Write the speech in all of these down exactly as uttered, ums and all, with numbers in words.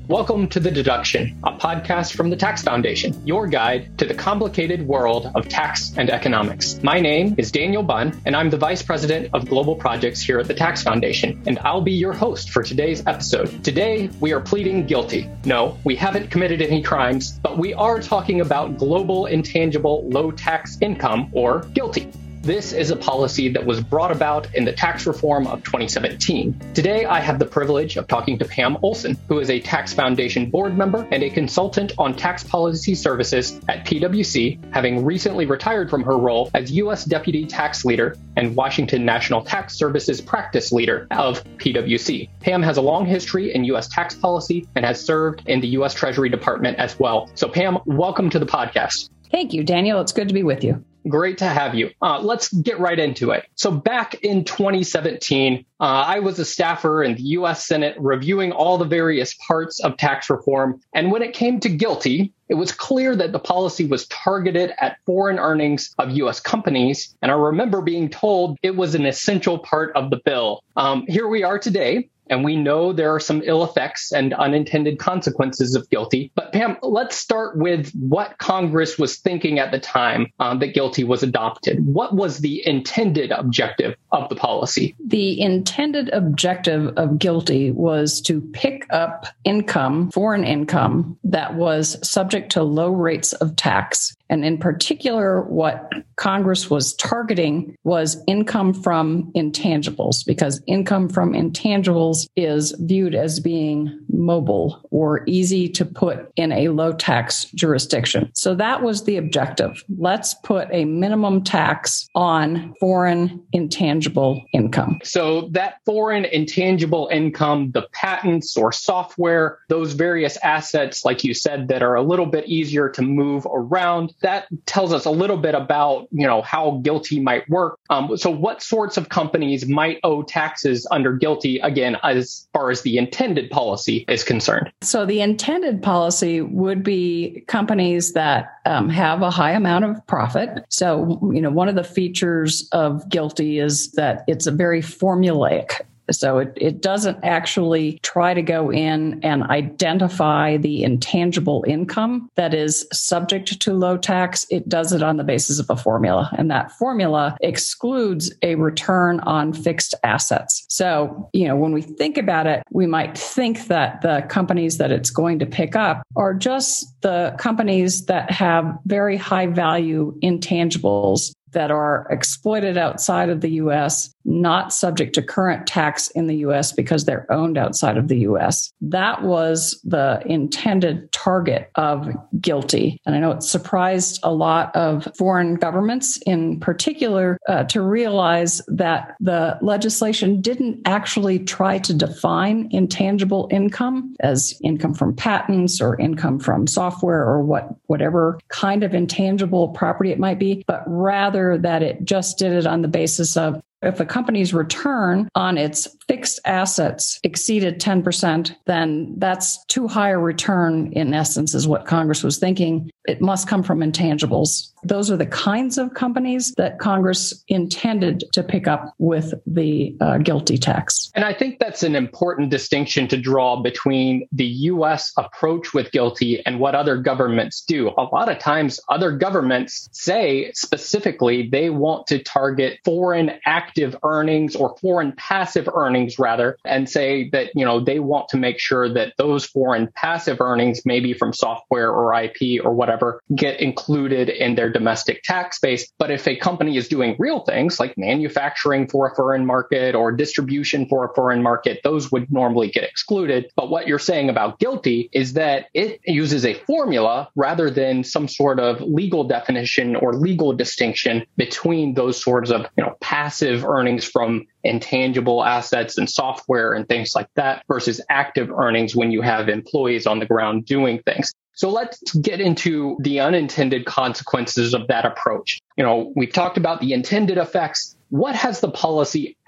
Welcome to The Deduction, a podcast from the Tax Foundation, your guide to the complicated world of tax and economics. My name is Daniel Bunn, and I'm the Vice President of Global Projects here at the Tax Foundation, and I'll be your host for today's episode. Today, we are pleading guilty. No, we haven't committed any crimes, but we are talking about global intangible low tax income, or GILTI. This is a policy that was brought about in the tax reform of twenty seventeen. Today, I have the privilege of talking to Pam Olson, who is a Tax Foundation board member and a consultant on tax policy services at P W C, having recently retired from her role as U S Deputy Tax Leader and Washington National Tax Services Practice Leader of P W C. Pam has a long history in U S tax policy and has served in the U S Treasury Department as well. So Pam, welcome to the podcast. Thank you, Daniel. It's good to be with you. Great to have you. Uh, let's get right into it. So back in twenty seventeen, uh, I was a staffer in the U S Senate reviewing all the various parts of tax reform. And when it came to GILTI, it was clear that the policy was targeted at foreign earnings of U S companies. And I remember being told it was an essential part of the bill. Um, here we are today. And we know there are some ill effects and unintended consequences of GILTI. But Pam, let's start with what Congress was thinking at the time um, that GILTI was adopted. What was the intended objective of the policy? The intended objective of GILTI was to pick up income, foreign income, that was subject to low rates of tax. And in particular, what Congress was targeting was income from intangibles, because income from intangibles is viewed as being mobile or easy to put in a low tax jurisdiction. So that was the objective. Let's put a minimum tax on foreign intangible income. So that foreign intangible income, the patents or software, those various assets, like you said, that are a little bit easier to move around, that tells us a little bit about, you know, how GILTI might work. Um, so what sorts of companies might owe taxes under GILTI, again, as far as the intended policy is concerned? So the intended policy would be companies that um, have a high amount of profit. So, you know, one of the features of GILTI is that it's a very formulaic. So it, it doesn't actually try to go in and identify the intangible income that is subject to low tax. It does it on the basis of a formula. And that formula excludes a return on fixed assets. So, you know, when we think about it, we might think that the companies that it's going to pick up are just the companies that have very high value intangibles that are exploited outside of the U S, not subject to current tax in the U S because they're owned outside of the U S. That was the intended target of GILTI. And I know it surprised a lot of foreign governments in particular uh, to realize that the legislation didn't actually try to define intangible income as income from patents or income from software or what whatever kind of intangible property it might be, but rather that it just did it on the basis of if a company's return on its fixed assets exceeded ten percent, then that's too high a return, in essence, is what Congress was thinking. It must come from intangibles. Those are the kinds of companies that Congress intended to pick up with the uh, GILTI tax. And I think that's an important distinction to draw between the U S approach with GILTI and what other governments do. A lot of times, other governments say specifically they want to target foreign active earnings or foreign passive earnings, rather, and say that, you know, they want to make sure that those foreign passive earnings, maybe from software or I P or whatever, get included in their domestic tax base. But if a company is doing real things like manufacturing for a foreign market or distribution for a foreign market, those would normally get excluded. But what you're saying about GILTI is that it uses a formula rather than some sort of legal definition or legal distinction between those sorts of, you know, passive earnings from intangible assets and software and things like that versus active earnings when you have employees on the ground doing things. So let's get into the unintended consequences of that approach. You know, we've talked about the intended effects. What has the policy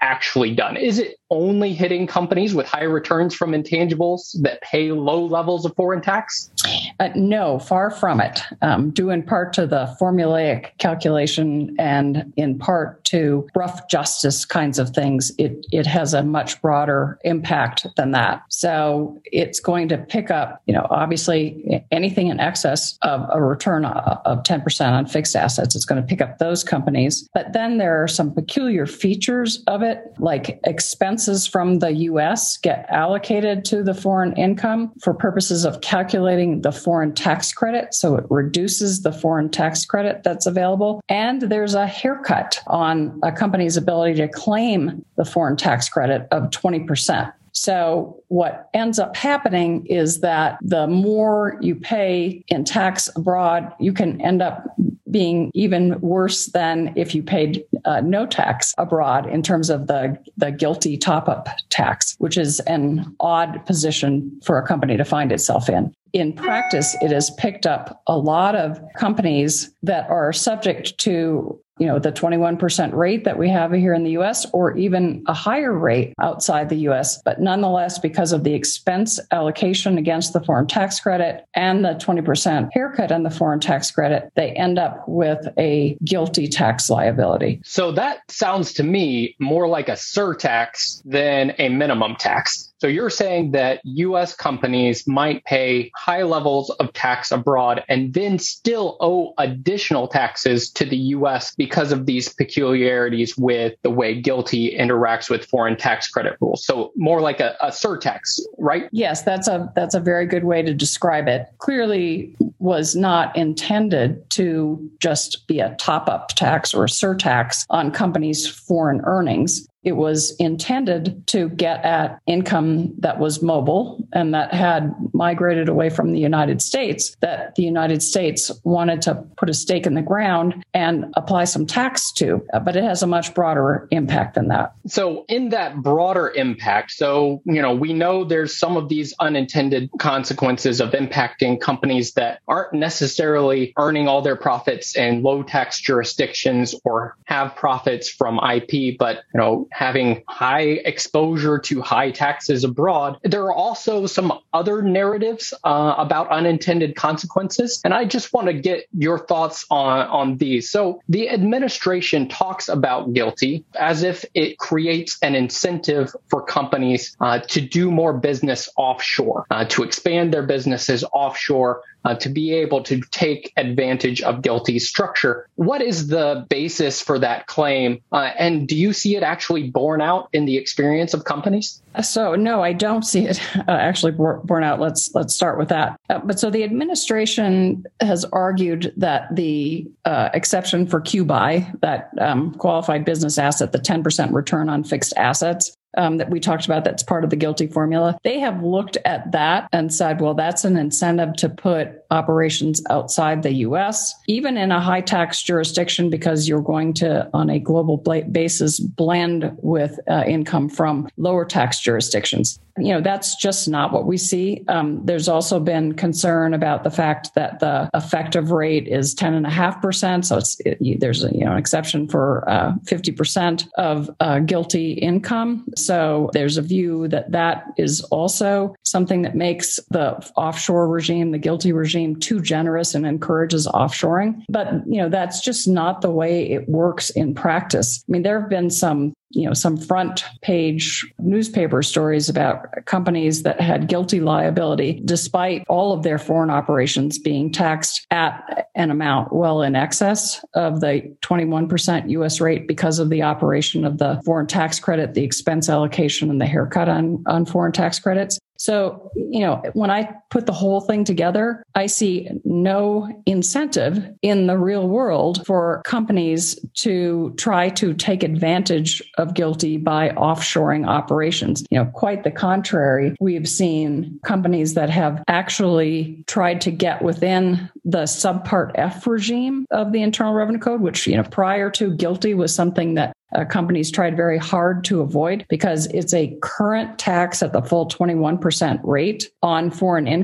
actually done? Is it only hitting companies with high returns from intangibles that pay low levels of foreign tax? Uh, no, far from it. Um, due in part to the formulaic calculation and in part to rough justice kinds of things, it, it has a much broader impact than that. So it's going to pick up, you know, obviously anything in excess of a return of ten percent on fixed assets. It's going to pick up those companies. But then there are some peculiar features of it, like expenses from the U S get allocated to the foreign income for purposes of calculating the foreign tax credit. So it reduces the foreign tax credit that's available. And there's a haircut on a company's ability to claim the foreign tax credit of twenty percent. So what ends up happening is that the more you pay in tax abroad, you can end up being even worse than if you paid uh, no tax abroad in terms of the, the GILTI top-up tax, which is an odd position for a company to find itself in. In practice, it has picked up a lot of companies that are subject to, you know, the twenty-one percent rate that we have here in the U S, or even a higher rate outside the U S. But nonetheless, because of the expense allocation against the foreign tax credit and the twenty percent haircut on the foreign tax credit, they end up with a GILTI tax liability. So that sounds to me more like a surtax than a minimum tax. So you're saying that U S companies might pay high levels of tax abroad and then still owe additional taxes to the U S because of these peculiarities with the way GILTI interacts with foreign tax credit rules. So more like a, a surtax, right? Yes, that's a that's a very good way to describe it. Clearly was not intended to just be a top-up tax or a surtax on companies' foreign earnings. It was intended to get at income that was mobile and that had migrated away from the United States, that the United States wanted to put a stake in the ground and apply some tax to. But it has a much broader impact than that. So in that broader impact, so, you know, we know there's some of these unintended consequences of impacting companies that aren't necessarily earning all their profits in low tax jurisdictions or have profits from I P, but, you know, having high exposure to high taxes abroad. There are also some other narratives uh, about unintended consequences, and I just want to get your thoughts on, on these. So the administration talks about GILTI as if it creates an incentive for companies uh, to do more business offshore, uh, to expand their businesses offshore, Uh, to be able to take advantage of GILTI's structure. What is the basis for that claim? Uh, and do you see it actually borne out in the experience of companies? So no, I don't see it uh, actually borne out. Let's let's start with that. Uh, but so the administration has argued that the uh, exception for Q B I, that um, qualified business asset, the ten percent return on fixed assets, Um, that we talked about, that's part of the GILTI formula. They have looked at that and said, well, that's an incentive to put operations outside the U S, even in a high tax jurisdiction, because you're going to, on a global basis, blend with uh, income from lower tax jurisdictions. You know, that's just not what we see. Um, there's also been concern about the fact that the effective rate is ten and a half percent. So it's, it, there's a, you know, an exception for uh, fifty percent of uh, GILTI income. So there's a view that that is also something that makes the offshore regime, the GILTI regime, too generous and encourages offshoring. But, you know, that's just not the way it works in practice. I mean, there have been some you know, some front page newspaper stories about companies that had GILTI liability, despite all of their foreign operations being taxed at an amount well in excess of the twenty-one percent U S rate because of the operation of the foreign tax credit, the expense allocation, and the haircut on, on foreign tax credits. So, you know, when I put the whole thing together, I see no incentive in the real world for companies to try to take advantage of GILTI by offshoring operations. You know, quite the contrary. We've seen companies that have actually tried to get within the Subpart F regime of the Internal Revenue Code, which, you know, prior to GILTI was something that Uh, companies tried very hard to avoid because it's a current tax at the full twenty-one percent rate on foreign income.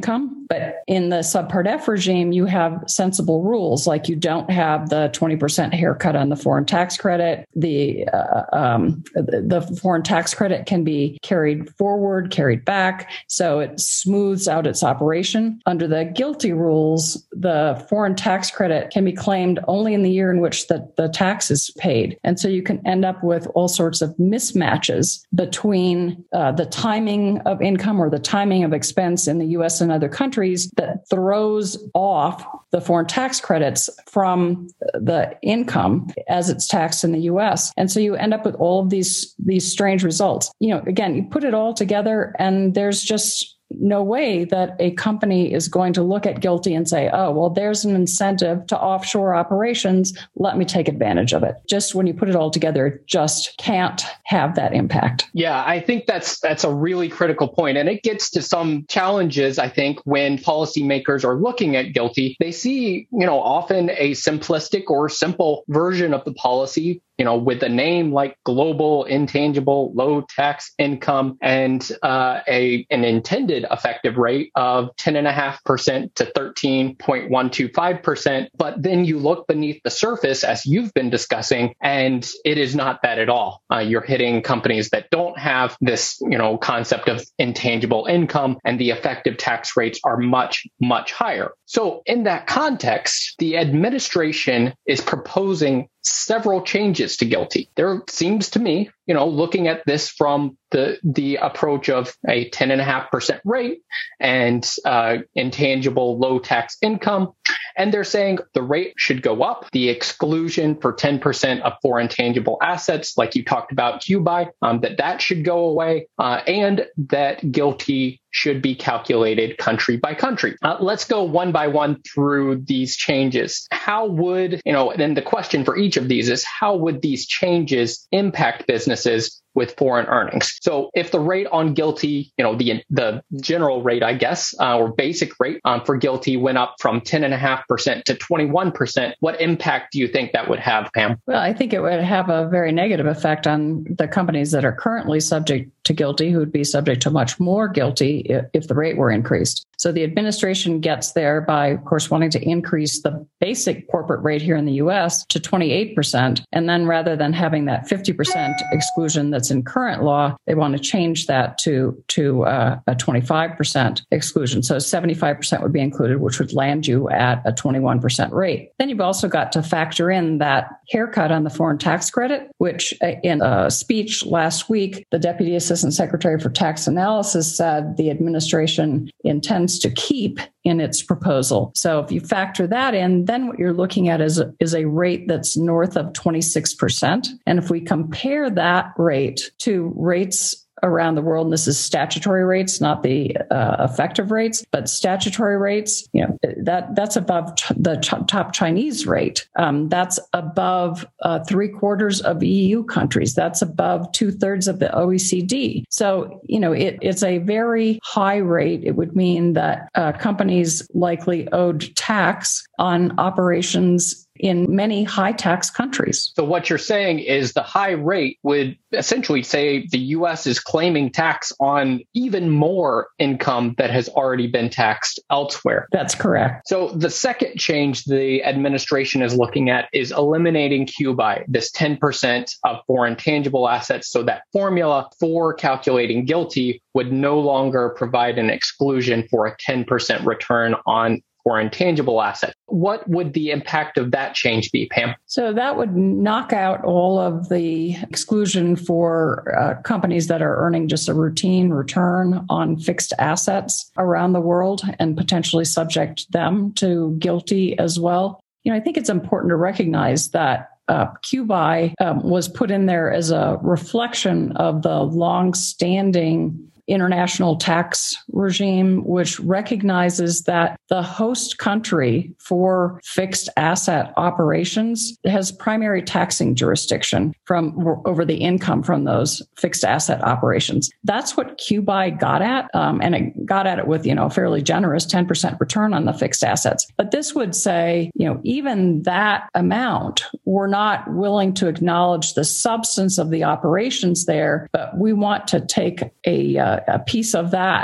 But in the Subpart F regime, you have sensible rules, like you don't have the twenty percent haircut on the foreign tax credit. The, uh, um, the foreign tax credit can be carried forward, carried back, so it smooths out its operation. Under the GILTI rules, the foreign tax credit can be claimed only in the year in which the, the tax is paid. And so you can end up with all sorts of mismatches between uh, the timing of income or the timing of expense in the U S and other countries that throws off the foreign tax credits from the income as it's taxed in the U S. And so you end up with all of these, these strange results. You know, again, you put it all together and there's just no way that a company is going to look at GILTI and say, oh, well, there's an incentive to offshore operations. Let me take advantage of it. Just when you put it all together, it just can't have that impact. Yeah, I think that's that's a really critical point. And it gets to some challenges, I think, when policymakers are looking at GILTI. They see, you know, often a simplistic or simple version of the policy, you know, with a name like global intangible low tax income and uh, a an intended effective rate of ten point five percent to thirteen point one two five percent. But then you look beneath the surface, as you've been discussing, and it is not that at all. Uh, you're hitting companies that don't have this, you know, concept of intangible income, and the effective tax rates are much, much higher. So in that context, the administration is proposing several changes to GILTI. There seems to me, you know, looking at this from the the approach of a ten point five percent rate and uh, intangible low tax income, and they're saying the rate should go up. The exclusion for ten percent of foreign tangible assets, like you talked about, Q B I, um, that that should go away, uh, and that GILTI should be calculated country by country. Uh, let's go one by one through these changes. How would, you know, then the question for each of these is, how would these changes impact businesses with foreign earnings? So if the rate on GILTI, you know, the the general rate, I guess, uh, or basic rate um, for GILTI went up from ten point five percent to twenty-one percent, what impact do you think that would have, Pam? Well, I think it would have a very negative effect on the companies that are currently subject to GILTI, who would be subject to much more GILTI if, if the rate were increased. So the administration gets there by, of course, wanting to increase the basic corporate rate here in the U S to twenty-eight percent. And then rather than having that fifty percent exclusion that's in current law, they want to change that to, to uh, a twenty-five percent exclusion. So seventy-five percent would be included, which would land you at a twenty-one percent rate. Then you've also got to factor in that haircut on the foreign tax credit, which in a speech last week, the Deputy Assistant Secretary for Tax Analysis said the administration intends to keep in its proposal. So if you factor that in, then what you're looking at is a, is a rate that's north of twenty-six percent. And if we compare that rate to rates around the world, and this is statutory rates, not the uh, effective rates, but statutory rates, you know, that that's above ch- the ch- top Chinese rate. Um, that's above uh, three quarters of E U countries. That's above two thirds of the O E C D. So, you know, it, it's a very high rate. It would mean that uh, companies likely owed tax on operations in many high tax countries. So what you're saying is the high rate would essentially say the U S is claiming tax on even more income that has already been taxed elsewhere. That's correct. So the second change the administration is looking at is eliminating Q B I, this ten percent of foreign tangible assets. So that formula for calculating GILTI would no longer provide an exclusion for a ten percent return on or intangible asset. What would the impact of that change be, Pam? So that would knock out all of the exclusion for uh, companies that are earning just a routine return on fixed assets around the world and potentially subject them to GILTI as well. You know, I think it's important to recognize that Uh, Q B I um, was put in there as a reflection of the long-standing international tax regime, which recognizes that the host country for fixed asset operations has primary taxing jurisdiction from over the income from those fixed asset operations. That's what Q B I got at, um, and it got at it with, you know, a fairly generous ten percent return on the fixed assets. But this would say, you know, even that amount, we're not willing to acknowledge the substance of the operations there, but we want to take a uh, a piece of that, a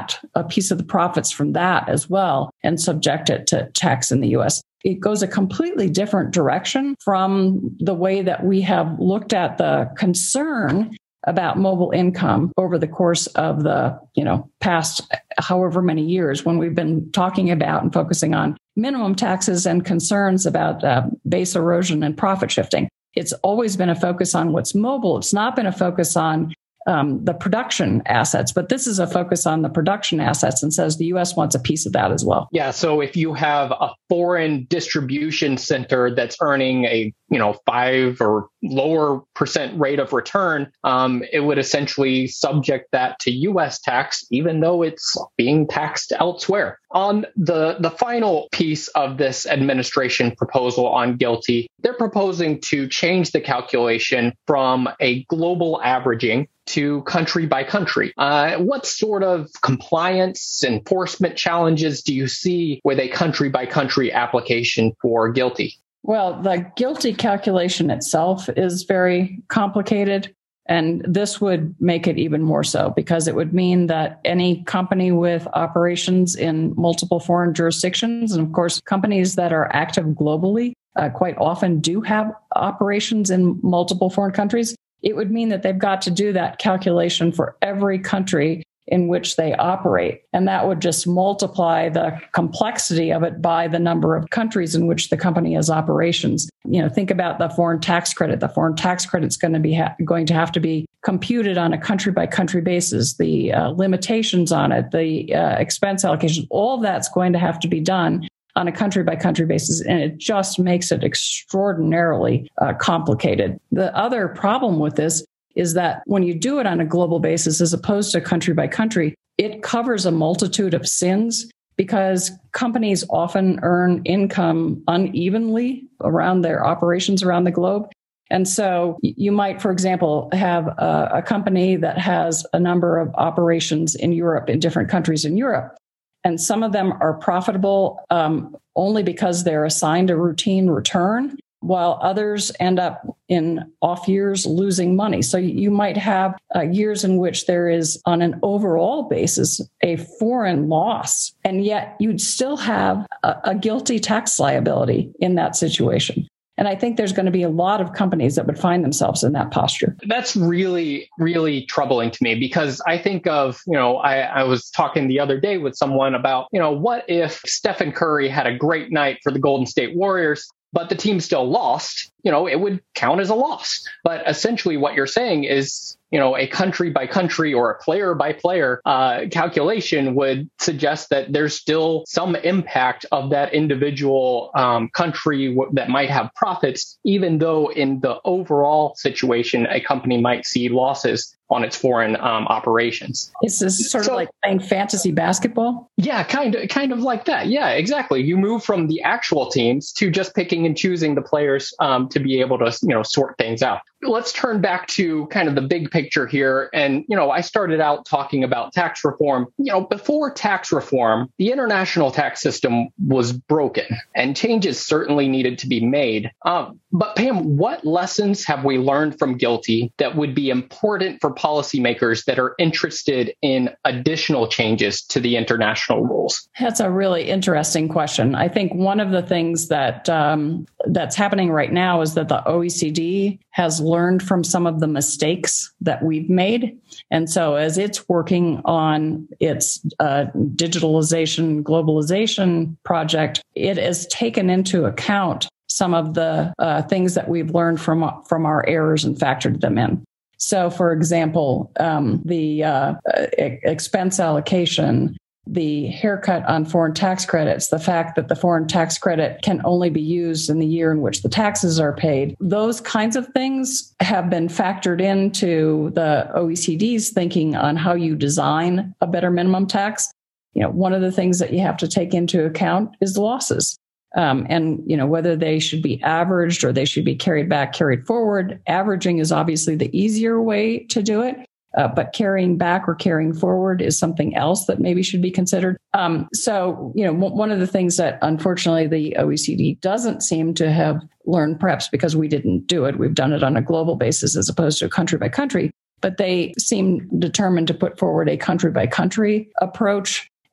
piece of the profits from that as well and subject it to tax in the U S. It goes a completely different direction from the way that we have looked at the concern about mobile income over the course of the, you know, past however many years when we've been talking about and focusing on minimum taxes and concerns about uh, base erosion and profit shifting. It's always been a focus on what's mobile. It's not been a focus on um, the production assets, but this is a focus on the production assets and says the U S wants a piece of that as well. Yeah. So if you have a foreign distribution center that's earning a, you know, five or lower percent rate of return, um, it would essentially subject that to U S tax, even though it's being taxed elsewhere. On the, the final piece of this administration proposal on GILTI, they're proposing to change the calculation from a global averaging to country by country. Uh, what sort of compliance enforcement challenges do you see with a country by country application for GILTI? Well, the GILTI calculation itself is very complicated, and this would make it even more so because it would mean that any company with operations in multiple foreign jurisdictions, and of course, companies that are active globally uh, quite often do have operations in multiple foreign countries. It would mean that they've got to do that calculation for every country in which they operate. And that would just multiply the complexity of it by the number of countries in which the company has operations. You know, think about the foreign tax credit. The foreign tax credit is going to be ha- going to have to be computed on a country by country basis. The uh, limitations on it, the uh, expense allocation, all that's going to have to be done on a country by country basis. And it just makes it extraordinarily uh, complicated. The other problem with this is that when you do it on a global basis, as opposed to country by country, it covers a multitude of sins because companies often earn income unevenly around their operations around the globe. And so you might, for example, have a, a company that has a number of operations in Europe, in different countries in Europe. And some of them are profitable um, only because they're assigned a routine return, while others end up in off years losing money. So you might have uh, years in which there is, on an overall basis, a foreign loss, and yet you'd still have a, a GILTI tax liability in that situation. And I think there's going to be a lot of companies that would find themselves in that posture. That's really, really troubling to me because I think of, you know, I, I was talking the other day with someone about, you know, what if Stephen Curry had a great night for the Golden State Warriors, but the team still lost? You know, it would count as a loss. But essentially what you're saying is, you know, a country by country or a player by player uh, calculation would suggest that there's still some impact of that individual um, country w- that might have profits, even though in the overall situation, a company might see losses on its foreign um, operations. Is this sort so, of like playing fantasy basketball? Yeah, kind of, kind of like that. Yeah, exactly. You move from the actual teams to just picking and choosing the players um, to be able to, you know, sort things out. Let's turn back to kind of the big picture here. And, you know, I started out talking about tax reform. You know, before tax reform, the international tax system was broken and changes certainly needed to be made. Um, but Pam, what lessons have we learned from GILTI that would be important for policymakers that are interested in additional changes to the international rules? That's a really interesting question. I think one of the things that um, that's happening right now is that the O E C D has learned from some of the mistakes that we've made. And so as it's working on its uh, digitalization, globalization project, it has taken into account some of the uh, things that we've learned from, from our errors and factored them in. So, for example, um, the uh, expense allocation, the haircut on foreign tax credits, the fact that the foreign tax credit can only be used in the year in which the taxes are paid, those kinds of things have been factored into the O E C D's thinking on how you design a better minimum tax. You know, one of the things that you have to take into account is losses. Um, and, you know, whether they should be averaged or they should be carried back, carried forward. Averaging is obviously the easier way to do it. Uh, but carrying back or carrying forward is something else that maybe should be considered. Um, so, you know, w- one of the things that unfortunately the O E C D doesn't seem to have learned, perhaps because we didn't do it, we've done it on a global basis as opposed to country by country, but they seem determined to put forward a country by country approach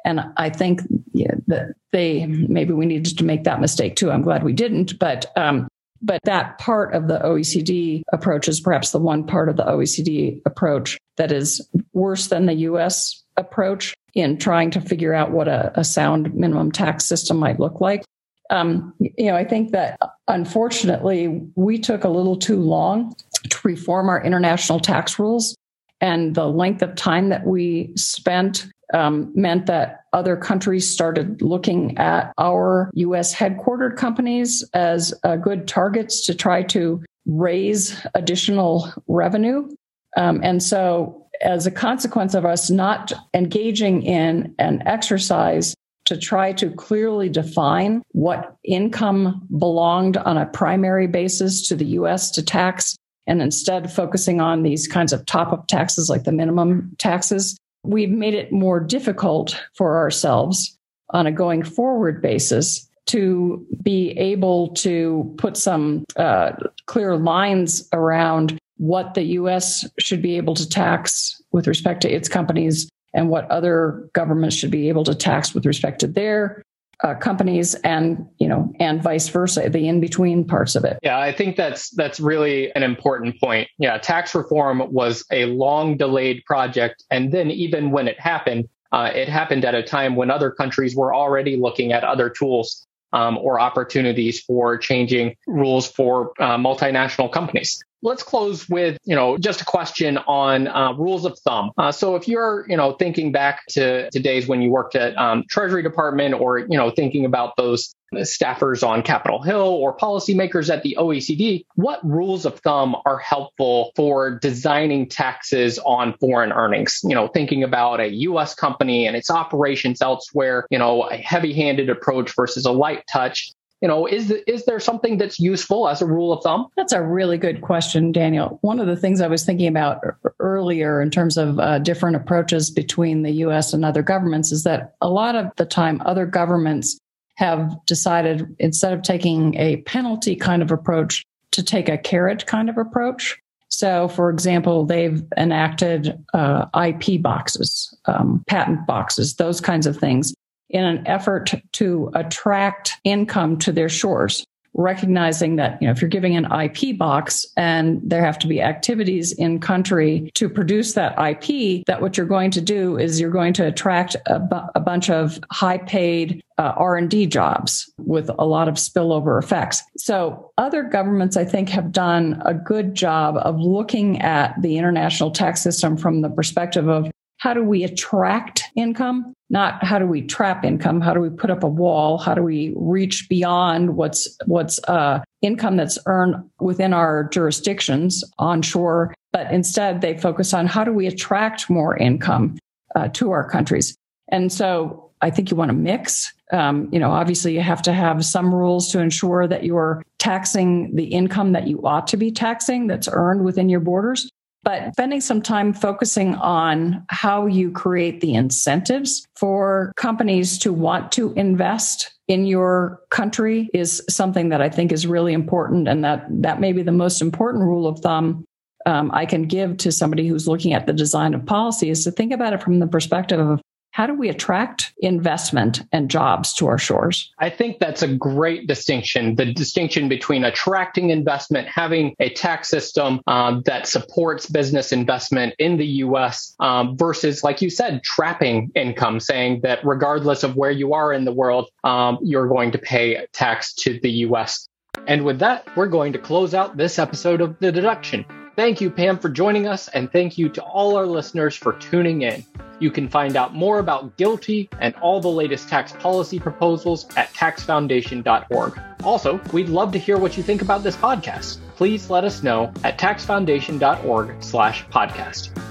And I think yeah, that they, maybe we needed to make that mistake too. I'm glad we didn't. But um, but that part of the O E C D approach is perhaps the one part of the O E C D approach that is worse than the U S approach in trying to figure out what a, a sound minimum tax system might look like. Um, you know, I think that unfortunately, we took a little too long to reform our international tax rules. And the length of time that we spent um, meant that other countries started looking at our U S headquartered companies as uh, good targets to try to raise additional revenue. Um, and so as a consequence of us not engaging in an exercise to try to clearly define what income belonged on a primary basis to the U S to tax, and instead focusing on these kinds of top-up taxes like the minimum taxes, we've made it more difficult for ourselves on a going forward basis to be able to put some uh, clear lines around what the U S should be able to tax with respect to its companies and what other governments should be able to tax with respect to their uh, companies, and you know, and vice versa, the in-between parts of it. Yeah, I think that's that's really an important point. Yeah, tax reform was a long delayed project, and then even when it happened, uh, it happened at a time when other countries were already looking at other tools um, or opportunities for changing rules for uh, multinational companies. Let's close with, you know, just a question on uh, rules of thumb. Uh, so if you're, you know, thinking back to, to days when you worked at um, Treasury Department, or, you know, thinking about those staffers on Capitol Hill or policymakers at the O E C D, what rules of thumb are helpful for designing taxes on foreign earnings? You know, thinking about a U S company and its operations elsewhere, you know, a heavy-handed approach versus a light touch. You know, is is there something that's useful as a rule of thumb? That's a really good question, Daniel. One of the things I was thinking about earlier in terms of uh, different approaches between the U S and other governments is that a lot of the time other governments have decided, instead of taking a penalty kind of approach, to take a carrot kind of approach. So, for example, they've enacted uh, I P boxes, um, patent boxes, those kinds of things, in an effort to attract income to their shores, recognizing that, you know, if you're giving an I P box and there have to be activities in country to produce that I P, that what you're going to do is you're going to attract a, bu- a bunch of high-paid uh, R and D jobs with a lot of spillover effects. So other governments, I think, have done a good job of looking at the international tax system from the perspective of how do we attract income, not how do we trap income? How do we put up a wall? How do we reach beyond what's what's uh, income that's earned within our jurisdictions onshore? But instead, they focus on how do we attract more income uh, to our countries. And so I think you want to mix. Um, you know, obviously, you have to have some rules to ensure that you're taxing the income that you ought to be taxing that's earned within your borders. But spending some time focusing on how you create the incentives for companies to want to invest in your country is something that I think is really important. And that, that may be the most important rule of thumb um, I can give to somebody who's looking at the design of policy, is to think about it from the perspective of how do we attract investment and jobs to our shores? I think that's a great distinction, the distinction between attracting investment, having a tax system um, that supports business investment in the U S um, versus, like you said, trapping income, saying that regardless of where you are in the world, um, you're going to pay tax to the U S. And with that, we're going to close out this episode of The Deduction. Thank you, Pam, for joining us, and thank you to all our listeners for tuning in. You can find out more about GILTI and all the latest tax policy proposals at tax foundation dot org. Also, we'd love to hear what you think about this podcast. Please let us know at tax foundation dot org slash podcast.